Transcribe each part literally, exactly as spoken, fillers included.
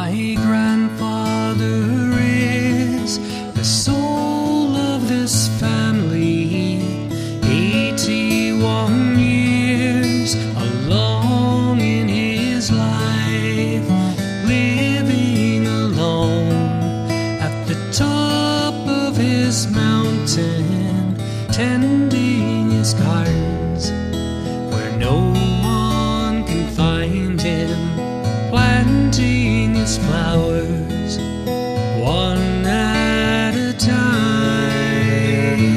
My grandfather is the soul of this family. Eighty-one years along in his life, living alone at the top of his mountain, tending his gardens where no one can find him, planting his flowers one at a time.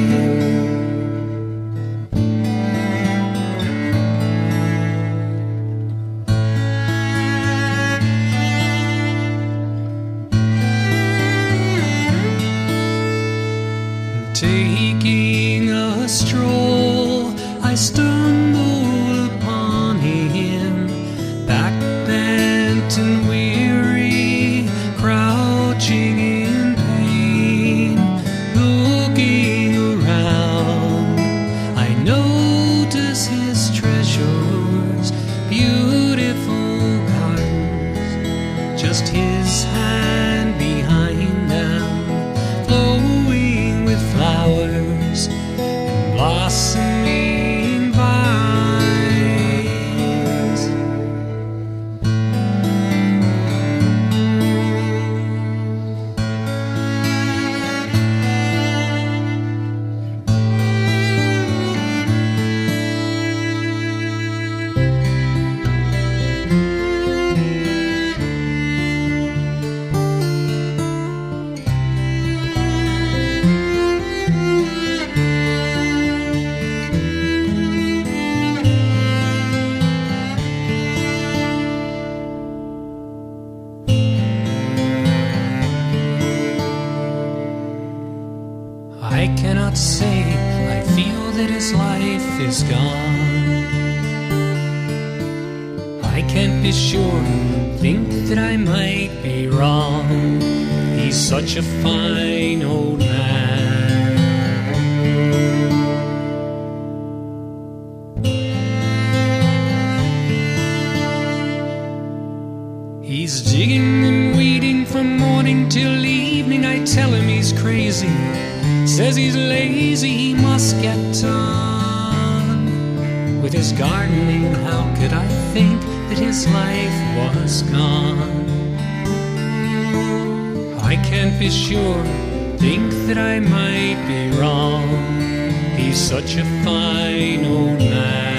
Taking a stroll, I stumble upon him, backbent and weary, crouching in pain, looking around. I notice his treasures, beautiful gardens, just his hand behind them, flowing with flowers and blossoming vines. I cannot say I feel that his life is gone. I can't be sure, think that I might be wrong. He's such a fine old man. He's digging and weeding from morning till evening. I tell him he's crazy, says he's lazy, he must get on with his gardening. How could I think that his life was gone? I can't be sure, think that I might be wrong. He's such a fine old man.